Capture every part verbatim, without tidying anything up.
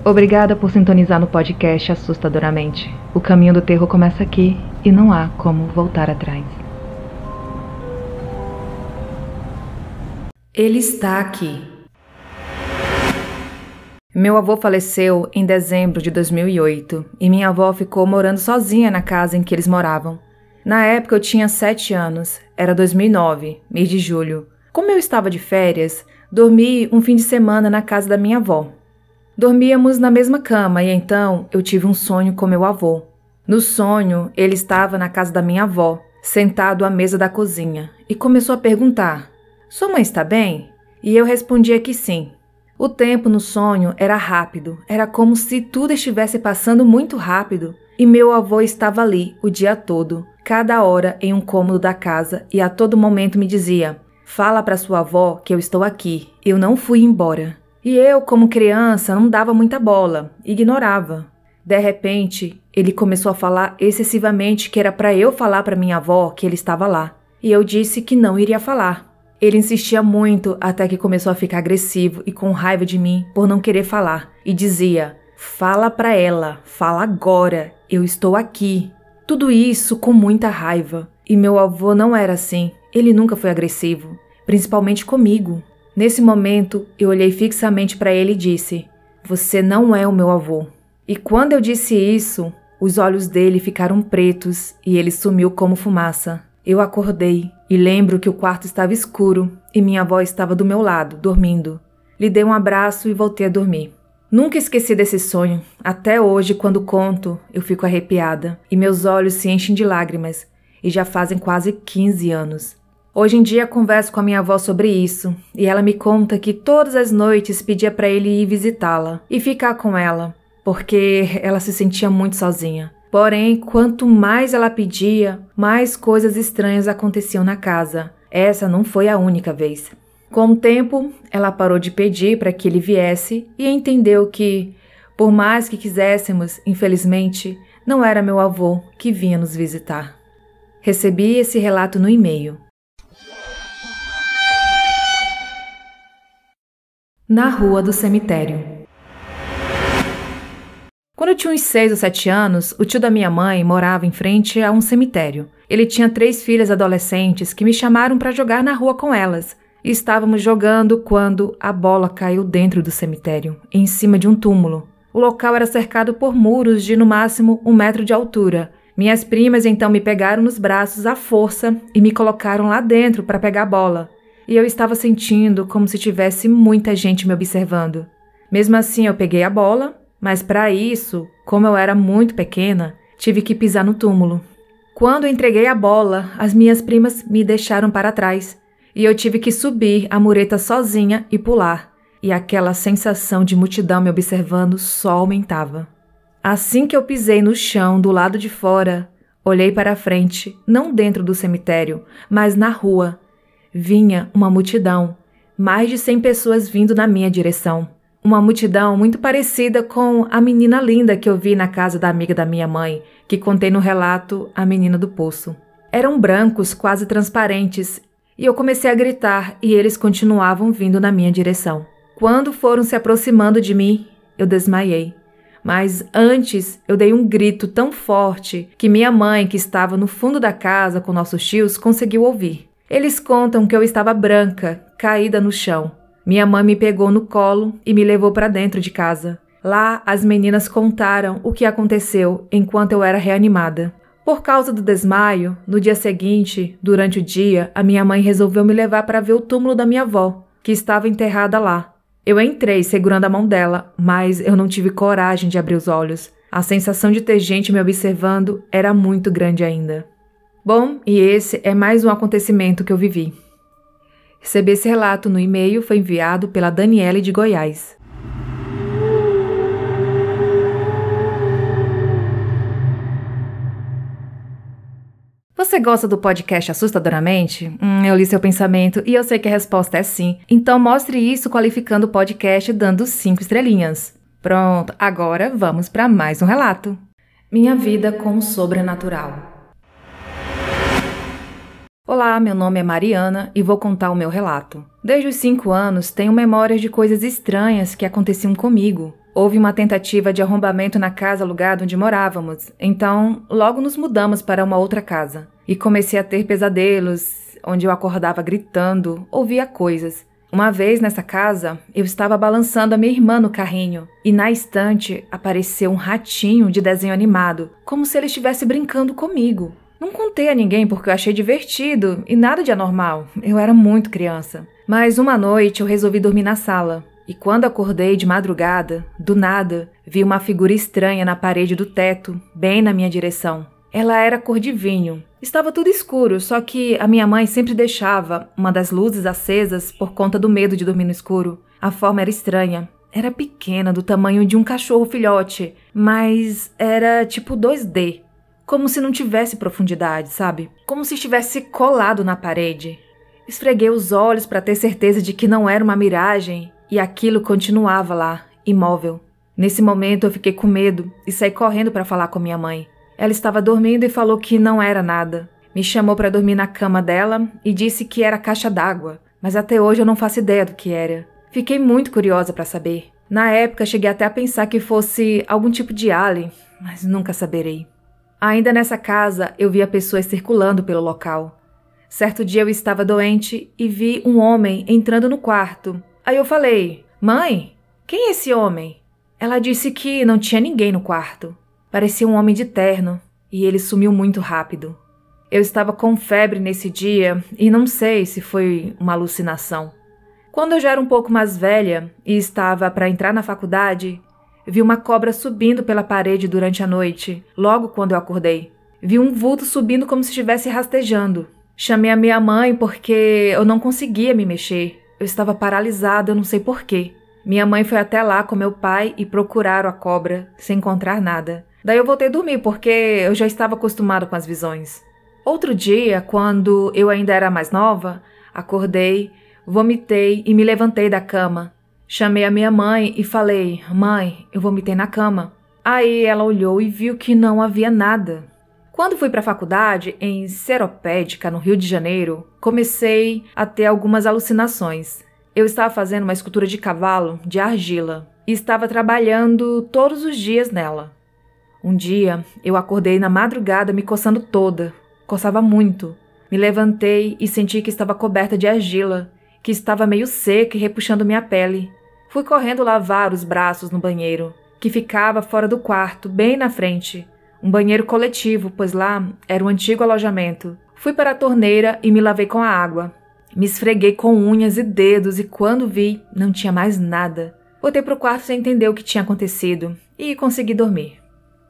Obrigada por sintonizar no podcast Assustadoramente. O caminho do terror começa aqui e não há como voltar atrás. Ele está aqui. Meu avô faleceu em dezembro de dois mil e oito e minha avó ficou morando sozinha na casa em que eles moravam. Na época eu tinha sete anos, era dois mil e nove, mês de julho. Como eu estava de férias, dormi um fim de semana na casa da minha avó. Dormíamos na mesma cama e então eu tive um sonho com meu avô. No sonho, ele estava na casa da minha avó, sentado à mesa da cozinha, e começou a perguntar: "Sua mãe está bem?" E eu respondia que sim. O tempo no sonho era rápido, era como se tudo estivesse passando muito rápido, e meu avô estava ali o dia todo, cada hora em um cômodo da casa, e a todo momento me dizia: "Fala para sua avó que eu estou aqui, eu não fui embora." E eu, como criança, não dava muita bola, ignorava. De repente, ele começou a falar excessivamente que era para eu falar para minha avó que ele estava lá, e eu disse que não iria falar. Ele insistia muito até que começou a ficar agressivo e com raiva de mim por não querer falar, e dizia: "Fala para ela, fala agora, eu estou aqui." Tudo isso com muita raiva, e meu avô não era assim, ele nunca foi agressivo, principalmente comigo. Nesse momento, eu olhei fixamente para ele e disse: "Você não é o meu avô." E quando eu disse isso, os olhos dele ficaram pretos e ele sumiu como fumaça. Eu acordei e lembro que o quarto estava escuro e minha avó estava do meu lado, dormindo. Lhe dei um abraço e voltei a dormir. Nunca esqueci desse sonho. Até hoje, quando conto, eu fico arrepiada e meus olhos se enchem de lágrimas, e já fazem quase quinze anos. Hoje em dia converso com a minha avó sobre isso, e ela me conta que todas as noites pedia para ele ir visitá-la e ficar com ela, porque ela se sentia muito sozinha. Porém, quanto mais ela pedia, mais coisas estranhas aconteciam na casa. Essa não foi a única vez. Com o tempo, ela parou de pedir para que ele viesse e entendeu que, por mais que quiséssemos, infelizmente, não era meu avô que vinha nos visitar. Recebi esse relato no e-mail. Na rua do cemitério. Quando eu tinha uns seis ou sete anos, o tio da minha mãe morava em frente a um cemitério. Ele tinha três filhas adolescentes que me chamaram para jogar na rua com elas. E estávamos jogando quando a bola caiu dentro do cemitério, em cima de um túmulo. O local era cercado por muros de no máximo um metro de altura. Minhas primas então me pegaram nos braços à força e me colocaram lá dentro para pegar a bola. E eu estava sentindo como se tivesse muita gente me observando. Mesmo assim, eu peguei a bola, mas para isso, como eu era muito pequena, tive que pisar no túmulo. Quando entreguei a bola, as minhas primas me deixaram para trás, e eu tive que subir a mureta sozinha e pular, e aquela sensação de multidão me observando só aumentava. Assim que eu pisei no chão do lado de fora, olhei para a frente, não dentro do cemitério, mas na rua. Vinha uma multidão, mais de cem pessoas vindo na minha direção. Uma multidão muito parecida com a menina linda que eu vi na casa da amiga da minha mãe, que contei no relato A Menina do Poço. Eram brancos, quase transparentes, e eu comecei a gritar e eles continuavam vindo na minha direção. Quando foram se aproximando de mim, eu desmaiei. Mas antes eu dei um grito tão forte que minha mãe, que estava no fundo da casa com nossos tios, conseguiu ouvir. Eles contam que eu estava branca, caída no chão. Minha mãe me pegou no colo e me levou para dentro de casa. Lá, as meninas contaram o que aconteceu enquanto eu era reanimada. Por causa do desmaio, no dia seguinte, durante o dia, a minha mãe resolveu me levar para ver o túmulo da minha avó, que estava enterrada lá. Eu entrei segurando a mão dela, mas eu não tive coragem de abrir os olhos. A sensação de ter gente me observando era muito grande ainda. Bom, e esse é mais um acontecimento que eu vivi. Recebi esse relato no e-mail, foi enviado pela Daniele de Goiás. Você gosta do podcast Assustadoramente? Hum, eu li seu pensamento e eu sei que a resposta é sim. Então mostre isso qualificando o podcast dando cinco estrelinhas. Pronto, agora vamos para mais um relato. Minha vida com o sobrenatural. Olá, meu nome é Mariana e vou contar o meu relato. Desde os cinco anos, tenho memórias de coisas estranhas que aconteciam comigo. Houve uma tentativa de arrombamento na casa alugada onde morávamos, então logo nos mudamos para uma outra casa. E comecei a ter pesadelos, onde eu acordava gritando, ouvia coisas. Uma vez nessa casa, eu estava balançando a minha irmã no carrinho, e na estante apareceu um ratinho de desenho animado, como se ele estivesse brincando comigo. Não contei a ninguém porque eu achei divertido e nada de anormal, eu era muito criança. Mas uma noite eu resolvi dormir na sala. E quando acordei de madrugada, do nada, vi uma figura estranha na parede do teto, bem na minha direção. Ela era cor de vinho. Estava tudo escuro, só que a minha mãe sempre deixava uma das luzes acesas por conta do medo de dormir no escuro. A forma era estranha. Era pequena, do tamanho de um cachorro filhote, mas era tipo dois D. Como se não tivesse profundidade, sabe? Como se estivesse colado na parede. Esfreguei os olhos para ter certeza de que não era uma miragem. E aquilo continuava lá, imóvel. Nesse momento eu fiquei com medo e saí correndo para falar com minha mãe. Ela estava dormindo e falou que não era nada. Me chamou para dormir na cama dela e disse que era caixa d'água, mas até hoje eu não faço ideia do que era. Fiquei muito curiosa para saber. Na época cheguei até a pensar que fosse algum tipo de alien, mas nunca saberei. Ainda nessa casa eu via pessoas circulando pelo local. Certo dia eu estava doente e vi um homem entrando no quarto. Aí eu falei, mãe, quem é esse homem? Ela disse que não tinha ninguém no quarto. Parecia um homem de terno e ele sumiu muito rápido. Eu estava com febre nesse dia e não sei se foi uma alucinação. Quando eu já era um pouco mais velha e estava para entrar na faculdade, vi uma cobra subindo pela parede durante a noite, logo quando eu acordei. Vi um vulto subindo como se estivesse rastejando. Chamei a minha mãe porque eu não conseguia me mexer. Eu estava paralisada, eu não sei porquê. Minha mãe foi até lá com meu pai e procuraram a cobra, sem encontrar nada. Daí eu voltei a dormir, porque eu já estava acostumada com as visões. Outro dia, quando eu ainda era mais nova, acordei, vomitei e me levantei da cama. Chamei a minha mãe e falei, mãe, eu vomitei na cama. Aí ela olhou e viu que não havia nada. Quando fui para a faculdade, em Seropédica, no Rio de Janeiro, comecei a ter algumas alucinações. Eu estava fazendo uma escultura de cavalo, de argila, e estava trabalhando todos os dias nela. Um dia, eu acordei na madrugada me coçando toda, coçava muito. Me levantei e senti que estava coberta de argila, que estava meio seca e repuxando minha pele. Fui correndo lavar os braços no banheiro, que ficava fora do quarto, bem na frente. Um banheiro coletivo, pois lá era um antigo alojamento. Fui para a torneira e me lavei com a água. Me esfreguei com unhas e dedos e quando vi, não tinha mais nada. Voltei para o quarto sem entender o que tinha acontecido e consegui dormir.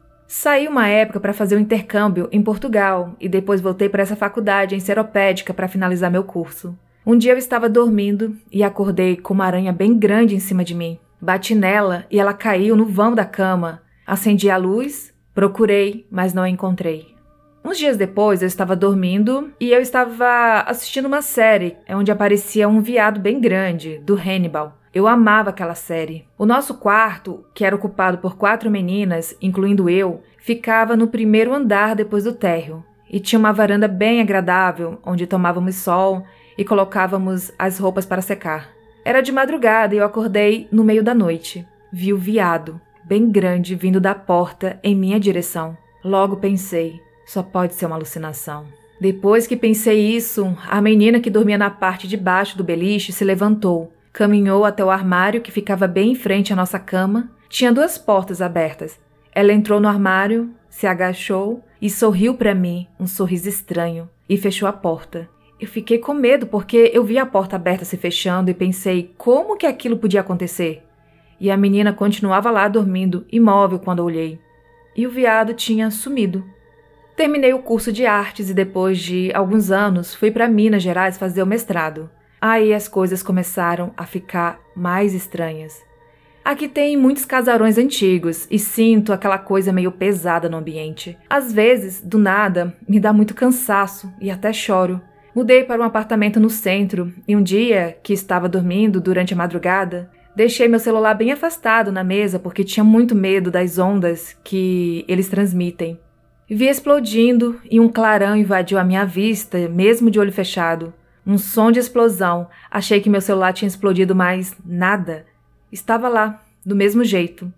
Saí uma época para fazer um intercâmbio em Portugal e depois voltei para essa faculdade em Seropédica para finalizar meu curso. Um dia eu estava dormindo e acordei com uma aranha bem grande em cima de mim. Bati nela e ela caiu no vão da cama. Acendi a luz, procurei, mas não a encontrei. Uns dias depois eu estava dormindo e eu estava assistindo uma série onde aparecia um veado bem grande, do Hannibal. Eu amava aquela série. O nosso quarto, que era ocupado por quatro meninas, incluindo eu, ficava no primeiro andar depois do térreo. E tinha uma varanda bem agradável, onde tomávamos sol e colocávamos as roupas para secar. Era de madrugada e eu acordei no meio da noite. Vi o veado, bem grande, vindo da porta em minha direção. Logo pensei, só pode ser uma alucinação. Depois que pensei isso, a menina que dormia na parte de baixo do beliche se levantou. Caminhou até o armário que ficava bem em frente à nossa cama. Tinha duas portas abertas. Ela entrou no armário, se agachou e sorriu para mim, um sorriso estranho, e fechou a porta. Eu fiquei com medo porque eu vi a porta aberta se fechando e pensei como que aquilo podia acontecer. E a menina continuava lá dormindo, imóvel quando eu olhei. E o veado tinha sumido. Terminei o curso de artes e depois de alguns anos fui para Minas Gerais fazer o mestrado. Aí as coisas começaram a ficar mais estranhas. Aqui tem muitos casarões antigos e sinto aquela coisa meio pesada no ambiente. Às vezes, do nada, me dá muito cansaço e até choro. Mudei para um apartamento no centro e um dia, que estava dormindo durante a madrugada, deixei meu celular bem afastado na mesa porque tinha muito medo das ondas que eles transmitem. Vi explodindo e um clarão invadiu a minha vista, mesmo de olho fechado. Um som de explosão. Achei que meu celular tinha explodido, mas nada. Estava lá, do mesmo jeito.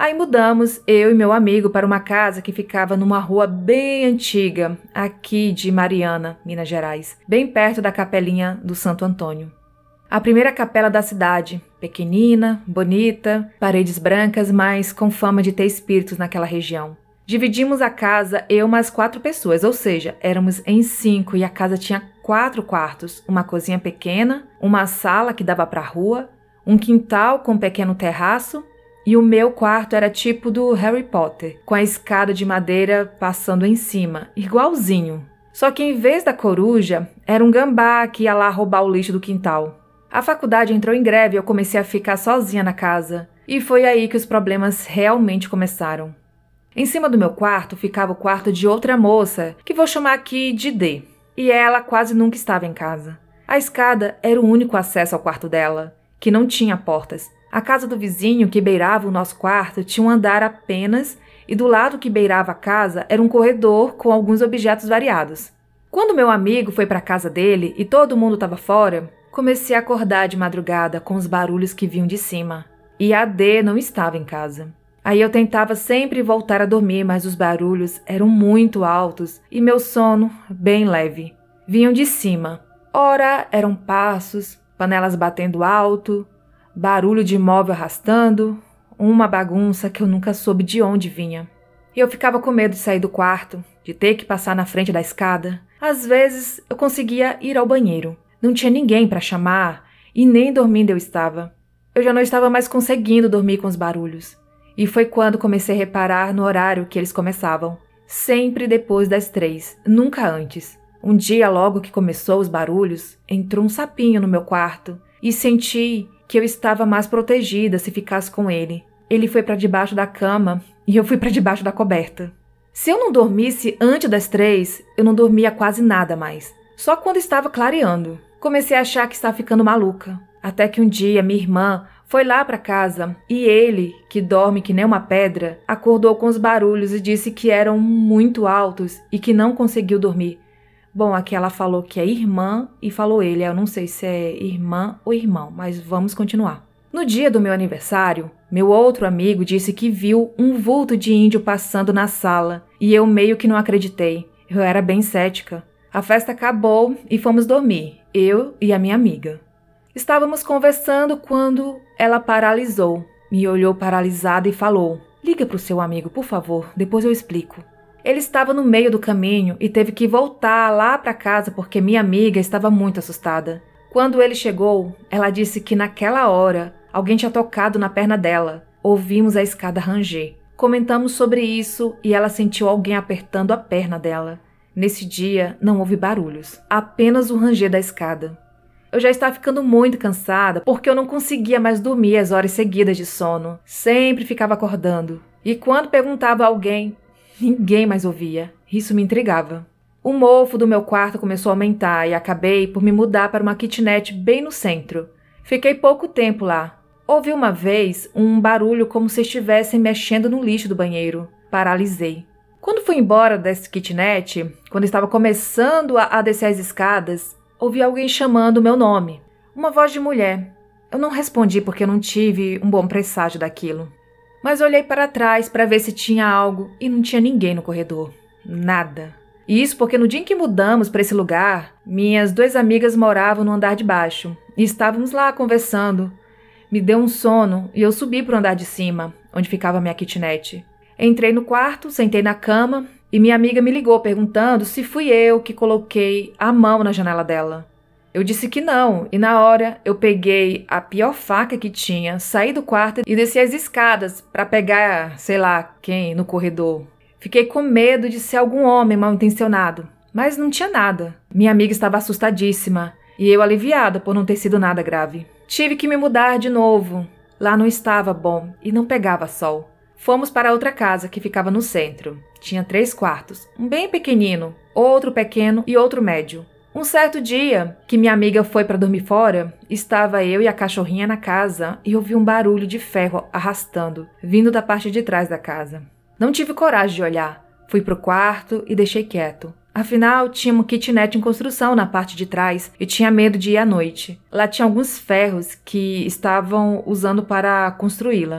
Aí mudamos, eu e meu amigo, para uma casa que ficava numa rua bem antiga, aqui de Mariana, Minas Gerais, bem perto da capelinha do Santo Antônio. A primeira capela da cidade, pequenina, bonita, paredes brancas, mas com fama de ter espíritos naquela região. Dividimos a casa eu mais quatro pessoas, ou seja, éramos em cinco e a casa tinha quatro quartos, uma cozinha pequena, uma sala que dava para a rua, um quintal com um pequeno terraço e o meu quarto era tipo do Harry Potter, com a escada de madeira passando em cima, igualzinho. Só que em vez da coruja, era um gambá que ia lá roubar o lixo do quintal. A faculdade entrou em greve e eu comecei a ficar sozinha na casa. E foi aí que os problemas realmente começaram. Em cima do meu quarto ficava o quarto de outra moça, que vou chamar aqui de D. E ela quase nunca estava em casa. A escada era o único acesso ao quarto dela, que não tinha portas. A casa do vizinho, que beirava o nosso quarto, tinha um andar apenas e do lado que beirava a casa era um corredor com alguns objetos variados. Quando meu amigo foi para a casa dele e todo mundo estava fora, comecei a acordar de madrugada com os barulhos que vinham de cima. E a D não estava em casa. Aí eu tentava sempre voltar a dormir, mas os barulhos eram muito altos e meu sono bem leve. Vinham de cima. Ora eram passos, panelas batendo alto, barulho de móvel arrastando, uma bagunça que eu nunca soube de onde vinha. E eu ficava com medo de sair do quarto, de ter que passar na frente da escada. Às vezes eu conseguia ir ao banheiro. Não tinha ninguém para chamar e nem dormindo eu estava. Eu já não estava mais conseguindo dormir com os barulhos. E foi quando comecei a reparar no horário que eles começavam. Sempre depois das três, nunca antes. Um dia, logo que começou os barulhos, entrou um sapinho no meu quarto e senti que eu estava mais protegida se ficasse com ele. Ele foi para debaixo da cama e eu fui para debaixo da coberta. Se eu não dormisse antes das três, eu não dormia quase nada mais. Só quando estava clareando. Comecei a achar que estava ficando maluca. Até que um dia minha irmã foi lá para casa e ele, que dorme que nem uma pedra, acordou com os barulhos e disse que eram muito altos e que não conseguiu dormir. Bom, aqui ela falou que é irmã e falou ele. Eu não sei se é irmã ou irmão, mas vamos continuar. No dia do meu aniversário, meu outro amigo disse que viu um vulto de índio passando na sala e eu meio que não acreditei. Eu era bem cética. A festa acabou e fomos dormir, eu e a minha amiga. Estávamos conversando quando ela paralisou, me olhou paralisada e falou: "Liga para o seu amigo, por favor, depois eu explico." Ele estava no meio do caminho e teve que voltar lá para casa porque minha amiga estava muito assustada. Quando ele chegou, ela disse que naquela hora alguém tinha tocado na perna dela. Ouvimos a escada ranger. Comentamos sobre isso e ela sentiu alguém apertando a perna dela. Nesse dia, não houve barulhos, apenas o ranger da escada. Eu já estava ficando muito cansada porque eu não conseguia mais dormir as horas seguidas de sono. Sempre ficava acordando. E quando perguntava a alguém, ninguém mais ouvia. Isso me intrigava. O mofo do meu quarto começou a aumentar e acabei por me mudar para uma kitnet bem no centro. Fiquei pouco tempo lá. Ouvi uma vez um barulho como se estivessem mexendo no lixo do banheiro. Paralisei. Quando fui embora dessa kitnet, quando estava começando a, a descer as escadas, ouvi alguém chamando o meu nome. Uma voz de mulher. Eu não respondi porque eu não tive um bom presságio daquilo. Mas olhei para trás para ver se tinha algo e não tinha ninguém no corredor. Nada. E isso porque no dia em que mudamos para esse lugar, minhas duas amigas moravam no andar de baixo e estávamos lá conversando. Me deu um sono e eu subi para o andar de cima, onde ficava a minha kitnet. Entrei no quarto, sentei na cama e minha amiga me ligou perguntando se fui eu que coloquei a mão na janela dela. Eu disse que não e na hora eu peguei a pior faca que tinha, saí do quarto e desci as escadas para pegar, sei lá, quem no corredor. Fiquei com medo de ser algum homem mal intencionado, mas não tinha nada. Minha amiga estava assustadíssima e eu aliviada por não ter sido nada grave. Tive que me mudar de novo. Lá não estava bom e não pegava sol. Fomos para outra casa que ficava no centro. Tinha três quartos, um bem pequenino, outro pequeno e outro médio. Um certo dia, que minha amiga foi para dormir fora, estava eu e a cachorrinha na casa e ouvi um barulho de ferro arrastando, vindo da parte de trás da casa. Não tive coragem de olhar. Fui pro quarto e deixei quieto. Afinal, tinha uma kitnet em construção na parte de trás e tinha medo de ir à noite. Lá tinha alguns ferros que estavam usando para construí-la.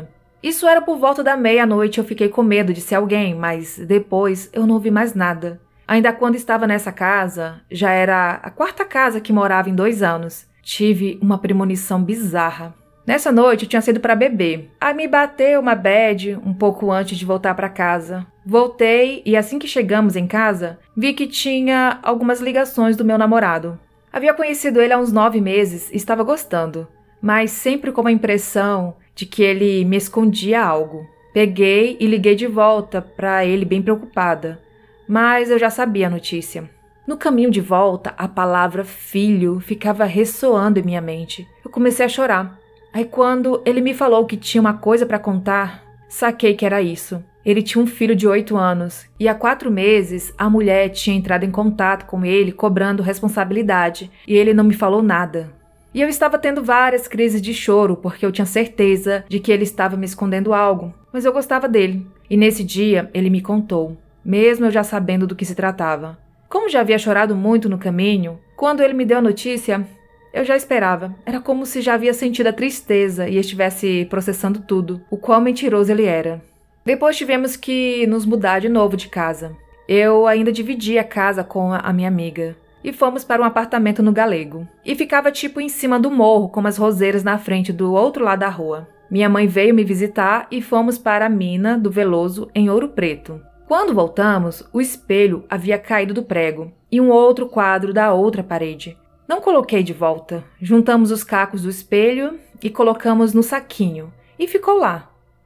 Isso era por volta da meia-noite, eu fiquei com medo de ser alguém, mas depois eu não ouvi mais nada. Ainda quando estava nessa casa, já era a quarta casa que morava em dois anos. Tive uma premonição bizarra. Nessa noite eu tinha saído para beber. Aí me bateu uma bad um pouco antes de voltar para casa. Voltei e assim que chegamos em casa, vi que tinha algumas ligações do meu namorado. Havia conhecido ele há uns nove meses e estava gostando, mas sempre com a impressão de que ele me escondia algo. Peguei e liguei de volta para ele bem preocupada, mas eu já sabia a notícia. No caminho de volta, a palavra filho ficava ressoando em minha mente. Eu comecei a chorar. Aí quando ele me falou que tinha uma coisa para contar, saquei que era isso. Ele tinha um filho de oito anos e há quatro meses a mulher tinha entrado em contato com ele cobrando responsabilidade e ele não me falou nada. E eu estava tendo várias crises de choro porque eu tinha certeza de que ele estava me escondendo algo, mas eu gostava dele. E nesse dia ele me contou, mesmo eu já sabendo do que se tratava. Como já havia chorado muito no caminho, quando ele me deu a notícia, eu já esperava. Era como se já havia sentido a tristeza e estivesse processando tudo, o quão mentiroso ele era. Depois tivemos que nos mudar de novo de casa. Eu ainda dividia a casa com a minha amiga. E fomos para um apartamento no Galego. E ficava tipo em cima do morro, com as roseiras na frente do outro lado da rua. Minha mãe veio me visitar e fomos para a mina do Veloso em Ouro Preto. Quando voltamos, o espelho havia caído do prego e um outro quadro da outra parede. Não coloquei de volta. Juntamos os cacos do espelho e colocamos no saquinho. E ficou lá.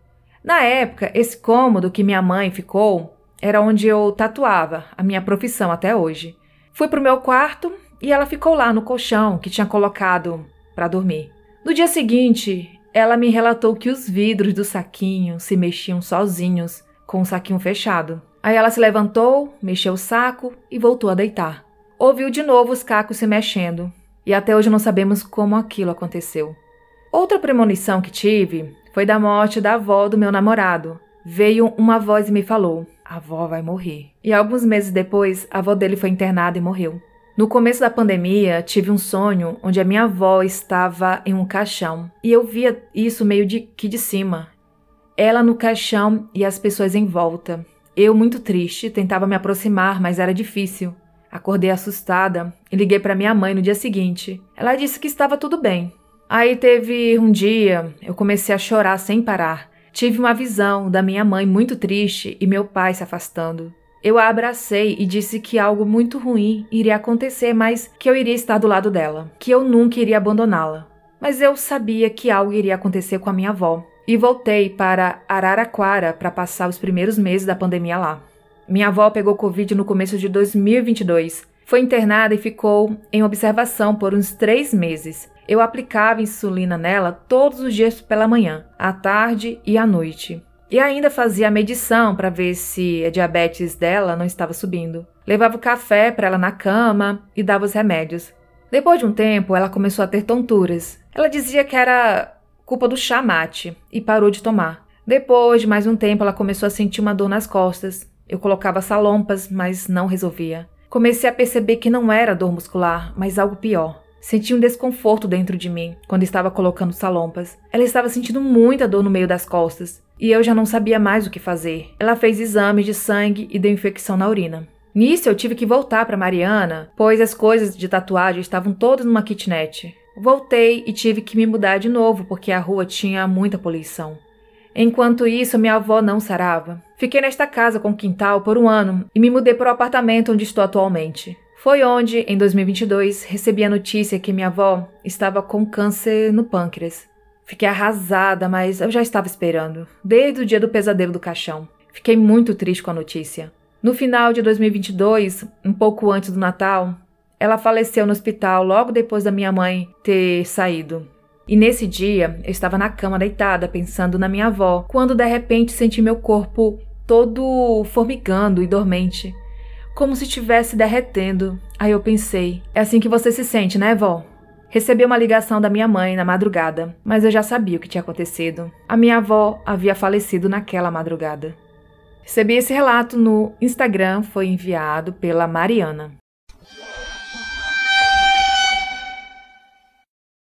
Na época, esse cômodo que minha mãe ficou era onde eu tatuava, a minha profissão até hoje. Fui pro meu quarto e ela ficou lá no colchão que tinha colocado para dormir. No dia seguinte, ela me relatou que os vidros do saquinho se mexiam sozinhos, com o saquinho fechado. Aí ela se levantou, mexeu o saco e voltou a deitar. Ouviu de novo os cacos se mexendo, e até hoje não sabemos como aquilo aconteceu. Outra premonição que tive foi da morte da avó do meu namorado. Veio uma voz e me falou, a avó vai morrer. E alguns meses depois, a avó dele foi internada e morreu. No começo da pandemia, tive um sonho onde a minha avó estava em um caixão, e eu via isso meio de que de cima. Ela no caixão e as pessoas em volta. Eu, muito triste, tentava me aproximar, mas era difícil. Acordei assustada e liguei para minha mãe no dia seguinte. Ela disse que estava tudo bem. Aí teve um dia, eu comecei a chorar sem parar. Tive uma visão da minha mãe muito triste e meu pai se afastando. Eu a abracei e disse que algo muito ruim iria acontecer, mas que eu iria estar do lado dela, que eu nunca iria abandoná-la. Mas eu sabia que algo iria acontecer com a minha avó. E voltei para Araraquara para passar os primeiros meses da pandemia lá. Minha avó pegou Covid no começo de dois mil e vinte e dois. Foi internada e ficou em observação por uns três meses. Eu aplicava insulina nela todos os dias pela manhã, à tarde e à noite. E ainda fazia a medição para ver se a diabetes dela não estava subindo. Levava o café para ela na cama e dava os remédios. Depois de um tempo, ela começou a ter tonturas. Ela dizia que era culpa do chá mate e parou de tomar. Depois de mais um tempo, ela começou a sentir uma dor nas costas. Eu colocava salompas, mas não resolvia. Comecei a perceber que não era dor muscular, mas algo pior. Senti um desconforto dentro de mim quando estava colocando salompas. Ela estava sentindo muita dor no meio das costas e eu já não sabia mais o que fazer. Ela fez exames de sangue e deu infecção na urina. Nisso eu tive que voltar para Mariana, pois as coisas de tatuagem estavam todas numa kitnet. Voltei e tive que me mudar de novo porque a rua tinha muita poluição. Enquanto isso, minha avó não sarava. Fiquei nesta casa com quintal por um ano e me mudei para o apartamento onde estou atualmente. Foi onde, em dois mil e vinte e dois, recebi a notícia que minha avó estava com câncer no pâncreas. Fiquei arrasada, mas eu já estava esperando, desde o dia do pesadelo do caixão. Fiquei muito triste com a notícia. No final de dois mil e vinte e dois, um pouco antes do Natal, ela faleceu no hospital logo depois da minha mãe ter saído. E nesse dia, eu estava na cama deitada, pensando na minha avó, quando de repente senti meu corpo todo formigando e dormente, como se estivesse derretendo. Aí eu pensei, é assim que você se sente, né, vó? Recebi uma ligação da minha mãe na madrugada, mas eu já sabia o que tinha acontecido. A minha avó havia falecido naquela madrugada. Recebi esse relato no Instagram, foi enviado pela Mariana.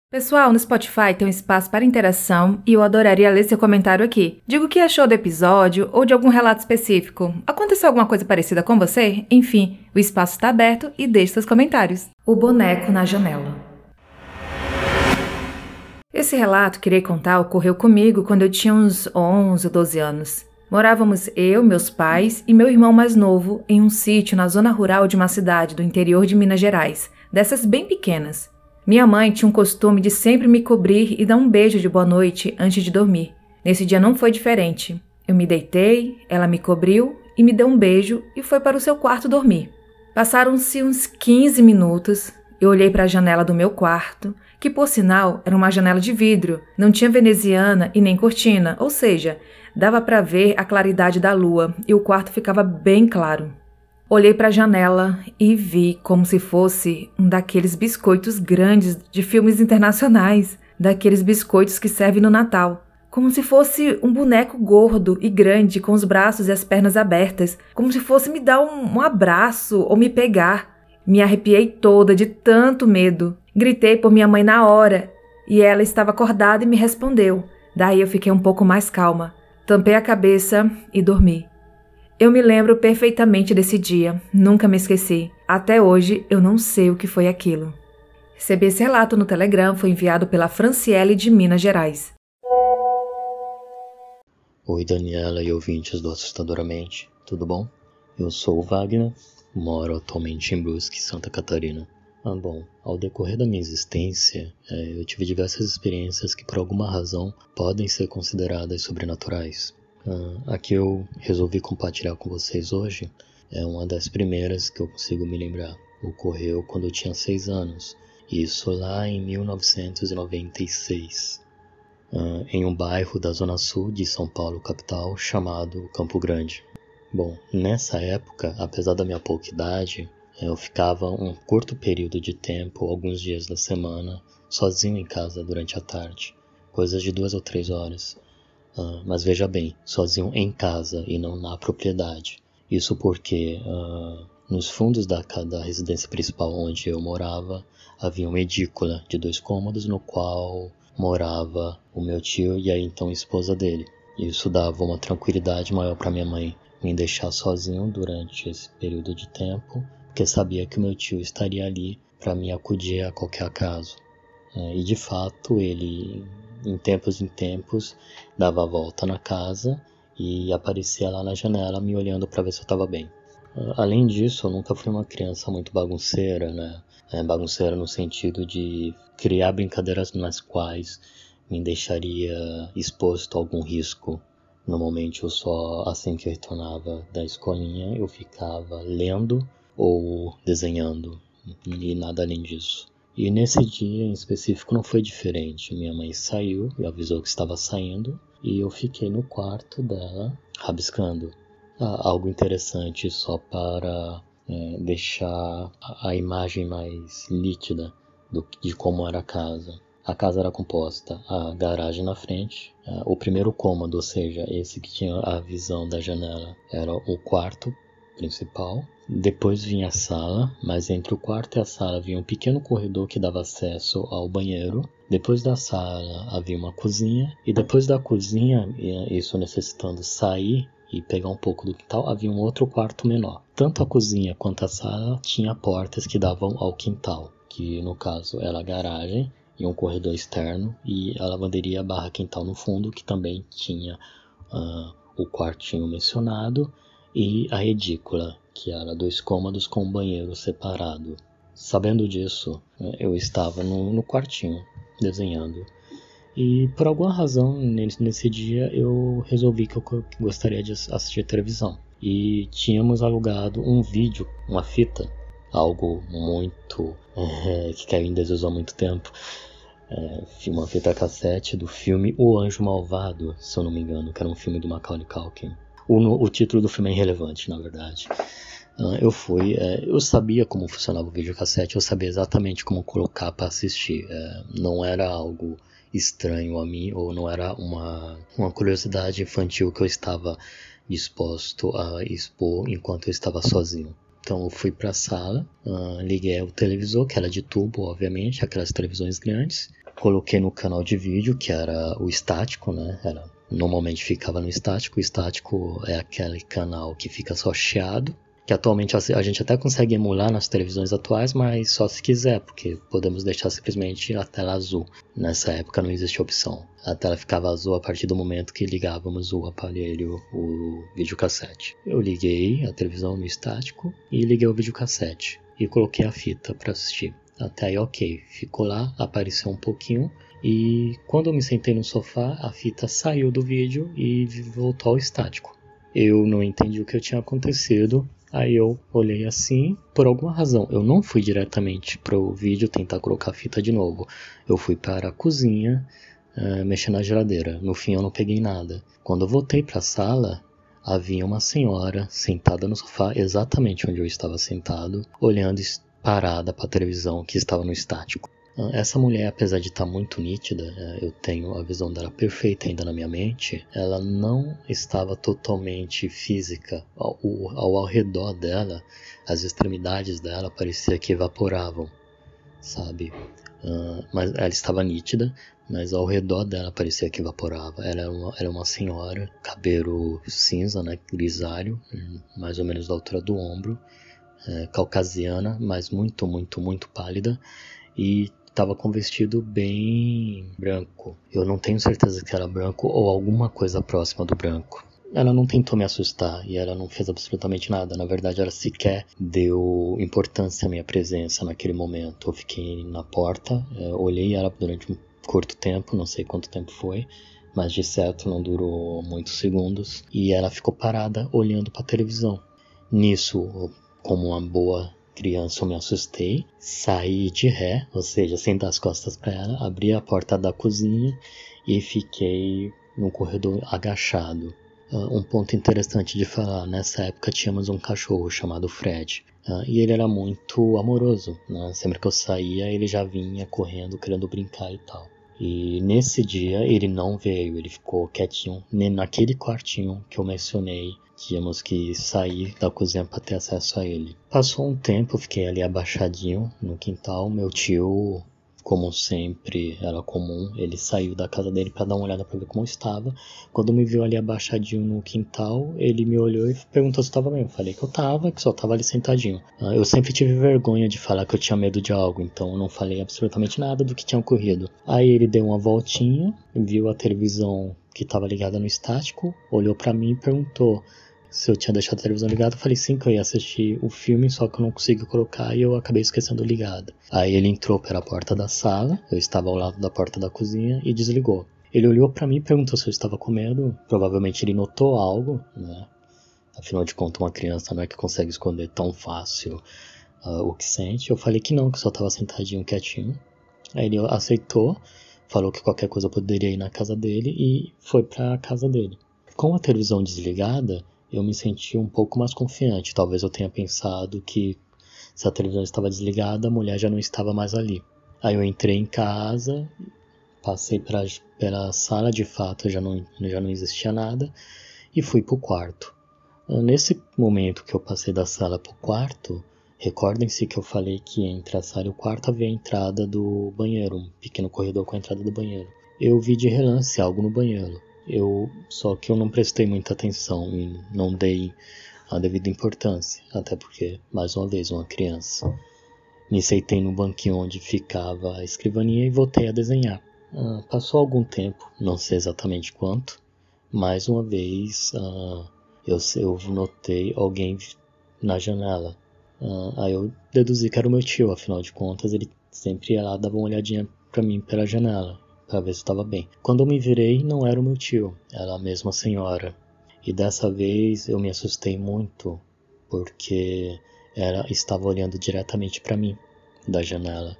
Pessoal, no Spotify tem um espaço para interação e eu adoraria ler seu comentário aqui. Diga o que achou do episódio ou de algum relato específico. Aconteceu alguma coisa parecida com você? Enfim, o espaço está aberto e deixe seus comentários. O boneco na janela. Esse relato que irei contar ocorreu comigo quando eu tinha uns onze ou doze anos. Morávamos eu, meus pais e meu irmão mais novo em um sítio na zona rural de uma cidade do interior de Minas Gerais, dessas bem pequenas. Minha mãe tinha um costume de sempre me cobrir e dar um beijo de boa noite antes de dormir. Nesse dia não foi diferente. Eu me deitei, ela me cobriu e me deu um beijo e foi para o seu quarto dormir. Passaram-se uns quinze minutos, eu olhei para a janela do meu quarto, que por sinal era uma janela de vidro, não tinha veneziana e nem cortina, ou seja, dava para ver a claridade da lua e o quarto ficava bem claro. Olhei para a janela e vi como se fosse um daqueles biscoitos grandes de filmes internacionais, daqueles biscoitos que servem no Natal. Como se fosse um boneco gordo e grande com os braços e as pernas abertas, como se fosse me dar um, um abraço ou me pegar. Me arrepiei toda de tanto medo. Gritei por minha mãe na hora e ela estava acordada e me respondeu. Daí eu fiquei um pouco mais calma. Tampei a cabeça e dormi. Eu me lembro perfeitamente desse dia, nunca me esqueci. Até hoje eu não sei o que foi aquilo. Recebi esse relato no Telegram, foi enviado pela Franciele de Minas Gerais. Oi Daniela e ouvintes do Assustadoramente, tudo bom? Eu sou o Wagner, moro atualmente em Brusque, Santa Catarina. Ah, bom, ao decorrer da minha existência, é, eu tive diversas experiências que por alguma razão podem ser consideradas sobrenaturais. Ah, a que eu resolvi compartilhar com vocês hoje é uma das primeiras que eu consigo me lembrar. Ocorreu quando eu tinha seis anos, isso lá em mil novecentos e noventa e seis, ah, em um bairro da zona sul de São Paulo, capital, chamado Campo Grande. Bom, nessa época, apesar da minha pouca idade, eu ficava um curto período de tempo, alguns dias da semana, sozinho em casa durante a tarde, coisas de duas ou três horas. Uh, mas veja bem, sozinho em casa e não na propriedade. Isso porque uh, nos fundos da, da residência principal onde eu morava, havia uma edícula de dois cômodos no qual morava o meu tio e a então esposa dele. Isso dava uma tranquilidade maior para minha mãe me deixar sozinho durante esse período de tempo, porque sabia que o meu tio estaria ali para me acudir a qualquer acaso. Uh, e de fato ele, em tempos em tempos, dava a volta na casa e aparecia lá na janela me olhando para ver se eu estava bem. Além disso, eu nunca fui uma criança muito bagunceira, né? É, bagunceira no sentido de criar brincadeiras nas quais me deixaria exposto a algum risco. Normalmente eu só, assim que eu retornava da escolinha, eu ficava lendo ou desenhando e nada além disso. E nesse dia em específico não foi diferente. Minha mãe saiu e avisou que estava saindo e eu fiquei no quarto dela rabiscando. Ah, algo interessante só para é, deixar a imagem mais nítida do, de como era a casa. A casa era composta, a garagem na frente, o primeiro cômodo, ou seja, esse que tinha a visão da janela, era o quarto principal. Depois vinha a sala, mas entre o quarto e a sala havia um pequeno corredor que dava acesso ao banheiro. Depois da sala havia uma cozinha, e depois da cozinha, isso necessitando sair e pegar um pouco do quintal, havia um outro quarto menor. Tanto a cozinha quanto a sala tinha portas que davam ao quintal, que no caso era a garagem e um corredor externo, e a lavanderia barra quintal no fundo, que também tinha uh, o quartinho mencionado, e a edícula, que era dois cômodos com um banheiro separado. Sabendo disso, eu estava no, no quartinho, desenhando. E por alguma razão, nesse, nesse dia, eu resolvi que eu gostaria de assistir televisão. E tínhamos alugado um vídeo, uma fita, algo muito... É, que caiu em desuso há muito tempo. É, uma fita cassete do filme O Anjo Malvado, se eu não me engano, que era um filme do Macaulay Culkin. O, o título do filme é irrelevante, na verdade. Uh, eu fui, é, eu sabia como funcionava o videocassete, eu sabia exatamente como colocar para assistir. É, não era algo estranho a mim, ou não era uma, uma curiosidade infantil que eu estava disposto a expor enquanto eu estava sozinho. Então eu fui para a sala, uh, liguei o televisor, que era de tubo, obviamente, aquelas televisões grandes, coloquei no canal de vídeo, que era o estático, né? Era, normalmente ficava no estático. O estático é aquele canal que fica só chiado, que atualmente a gente até consegue emular nas televisões atuais, mas só se quiser, porque podemos deixar simplesmente a tela azul. Nessa época não existia opção. A tela ficava azul a partir do momento que ligávamos o aparelho, o videocassete. Eu liguei a televisão no estático e liguei o videocassete e coloquei a fita para assistir. Até aí ok, ficou lá, apareceu um pouquinho, e quando eu me sentei no sofá, a fita saiu do vídeo e voltou ao estático. Eu não entendi o que tinha acontecido. Aí eu olhei assim, por alguma razão, eu não fui diretamente para o vídeo tentar colocar a fita de novo. Eu fui para a cozinha, uh, mexer na geladeira. No fim eu não peguei nada. Quando eu voltei para a sala, havia uma senhora sentada no sofá, exatamente onde eu estava sentado, olhando parada para a televisão que estava no estático. Essa mulher, apesar de estar muito nítida, eu tenho a visão dela perfeita ainda na minha mente, ela não estava totalmente física. Ao, ao, ao redor dela, as extremidades dela parecia que evaporavam, sabe? Uh, mas ela estava nítida, mas ao redor dela parecia que evaporava. Ela era uma, era uma senhora, cabelo cinza, né, grisalho, mais ou menos da altura do ombro, é, caucasiana, mas muito, muito, muito pálida, e estava com um vestido bem branco. Eu não tenho certeza que era branco ou alguma coisa próxima do branco. Ela não tentou me assustar e ela não fez absolutamente nada. Na verdade, ela sequer deu importância à minha presença naquele momento. Eu fiquei na porta, é, olhei ela durante um curto tempo, não sei quanto tempo foi, mas de certo não durou muitos segundos. E ela ficou parada olhando para a televisão. Nisso, como uma boa criança, eu me assustei, saí de ré, ou seja, sem dar as costas para ela, abri a porta da cozinha e fiquei no corredor agachado. Uh, um ponto interessante de falar, nessa época tínhamos um cachorro chamado Fred, uh, e ele era muito amoroso, né? Sempre que eu saía ele já vinha correndo, querendo brincar e tal. E nesse dia ele não veio, ele ficou quietinho naquele quartinho que eu mencionei. Tínhamos que sair da cozinha para ter acesso a ele. Passou um tempo, eu fiquei ali abaixadinho no quintal. Meu tio, como sempre era comum, ele saiu da casa dele para dar uma olhada para ver como eu estava. Quando me viu ali abaixadinho no quintal, ele me olhou e perguntou se eu estava bem. Eu falei que eu estava, que só estava ali sentadinho. Eu sempre tive vergonha de falar que eu tinha medo de algo, então eu não falei absolutamente nada do que tinha ocorrido. Aí ele deu uma voltinha, viu a televisão que estava ligada no estático, olhou para mim e perguntou se eu tinha deixado a televisão ligada. Eu falei sim, que eu ia assistir o filme, só que eu não consegui colocar e eu acabei esquecendo ligada. Aí ele entrou pela porta da sala, eu estava ao lado da porta da cozinha, e desligou. Ele olhou pra mim e perguntou se eu estava com medo. Provavelmente ele notou algo, né? Afinal de contas, uma criança não é que consegue esconder tão fácil uh, o que sente. Eu falei que não, que só estava sentadinho, quietinho. Aí ele aceitou, falou que qualquer coisa eu poderia ir na casa dele e foi pra casa dele. Com a televisão desligada, eu me senti um pouco mais confiante. Talvez eu tenha pensado que se a televisão estava desligada, a mulher já não estava mais ali. Aí eu entrei em casa, passei pra, pela sala, de fato já não, já não existia nada, e fui pro quarto. Nesse momento que eu passei da sala pro quarto, recordem-se que eu falei que entre a sala e o quarto havia a entrada do banheiro, um pequeno corredor com a entrada do banheiro. Eu vi de relance algo no banheiro. Eu, só que eu não prestei muita atenção e não dei a devida importância, até porque, mais uma vez, uma criança. Me sentei no banquinho onde ficava a escrivaninha e voltei a desenhar. Ah, passou algum tempo, não sei exatamente quanto, mais uma vez ah, eu, eu notei alguém na janela. Ah, aí eu deduzi que era o meu tio, afinal de contas ele sempre ia lá, dava uma olhadinha pra mim pela janela, para ver se estava bem. Quando eu me virei, não era o meu tio, era a mesma senhora. E dessa vez eu me assustei muito, porque ela estava olhando diretamente para mim, da janela.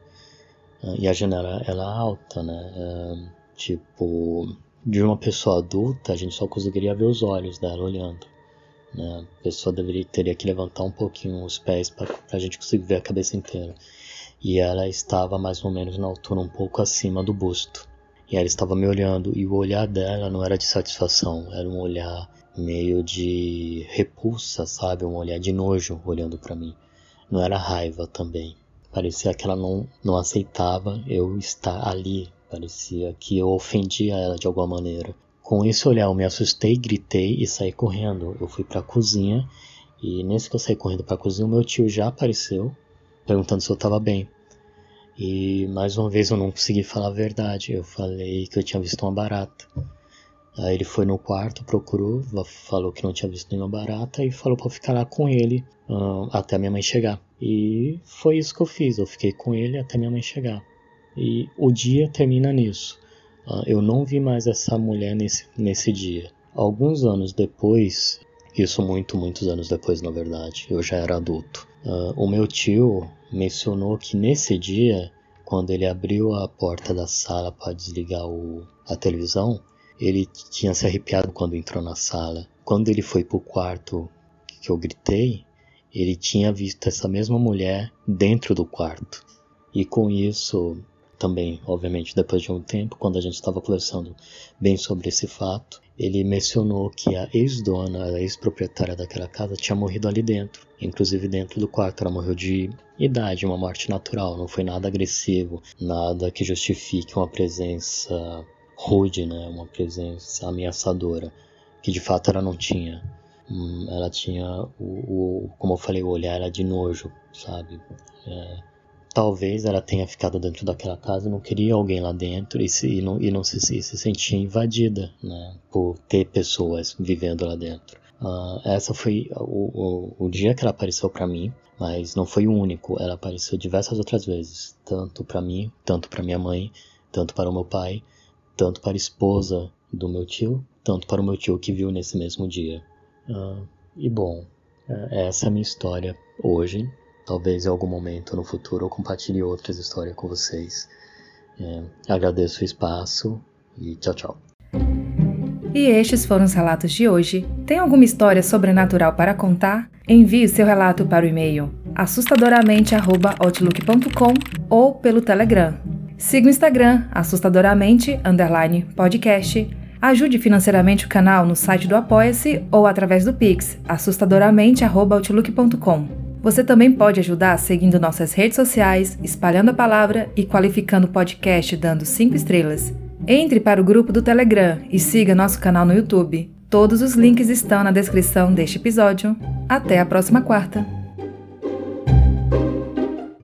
E a janela, ela é alta, né? É, tipo, de uma pessoa adulta, a gente só conseguiria ver os olhos dela olhando, né? A pessoa deveria, teria que levantar um pouquinho os pés para a gente conseguir ver a cabeça inteira. E ela estava mais ou menos na altura um pouco acima do busto. E ela estava me olhando, e o olhar dela não era de satisfação, era um olhar meio de repulsa, sabe? Um olhar de nojo olhando para mim. Não era raiva também. Parecia que ela não, não aceitava eu estar ali Parecia que eu ofendia ela de alguma maneira. Com esse olhar eu me assustei, gritei e saí correndo. Eu fui para a cozinha e nesse que eu saí correndo para a cozinha, o meu tio já apareceu, perguntando se eu estava bem. E mais uma vez eu não consegui falar a verdade. Eu falei que eu tinha visto uma barata. Aí ele foi no quarto, procurou, falou que não tinha visto nenhuma barata e falou para eu ficar lá com ele uh, até minha mãe chegar. E foi isso que eu fiz, eu fiquei com ele até minha mãe chegar. E o dia termina nisso. Uh, eu não vi mais essa mulher nesse, nesse dia. Alguns anos depois, isso muito, muitos anos depois na verdade, eu já era adulto. Uh, o meu tio mencionou que nesse dia, quando ele abriu a porta da sala para desligar o, a televisão, ele tinha se arrepiado quando entrou na sala. Quando ele foi pro quarto que eu gritei, ele tinha visto essa mesma mulher dentro do quarto. E com isso, também, obviamente, depois de um tempo, quando a gente estava conversando bem sobre esse fato, ele mencionou que a ex-dona, a ex-proprietária daquela casa, tinha morrido ali dentro. Inclusive dentro do quarto. Ela morreu de idade, uma morte natural. Não foi nada agressivo, nada que justifique uma presença rude, né? Uma presença ameaçadora, que de fato ela não tinha. Hum, ela tinha, o, o, como eu falei, o olhar era de nojo, sabe? É, talvez ela tenha ficado dentro daquela casa e não queria alguém lá dentro e, se, e, não, e não se, se, se sentia invadida, né? Por ter pessoas vivendo lá dentro. Uh, essa foi o, o, o dia que ela apareceu para mim, mas não foi o único. Ela apareceu diversas outras vezes, tanto para mim, tanto para minha mãe, tanto para o meu pai, tanto para a esposa do meu tio, tanto para o meu tio que viu nesse mesmo dia. Uh, e bom, essa é a minha história hoje. Talvez em algum momento no futuro eu compartilhe outras histórias com vocês. É, agradeço o espaço e tchau, tchau. E estes foram os relatos de hoje. Tem alguma história sobrenatural para contar? Envie o seu relato para o e-mail assustadoramente arroba outlook ponto com ou pelo Telegram. Siga o Instagram, assustadoramente, underline, podcast. Ajude financeiramente o canal no site do Apoia-se ou através do Pix, assustadoramente arroba outlook ponto com. Você também pode ajudar seguindo nossas redes sociais, espalhando a palavra e qualificando o podcast dando cinco estrelas. Entre para o grupo do Telegram e siga nosso canal no YouTube. Todos os links estão na descrição deste episódio. Até a próxima quarta!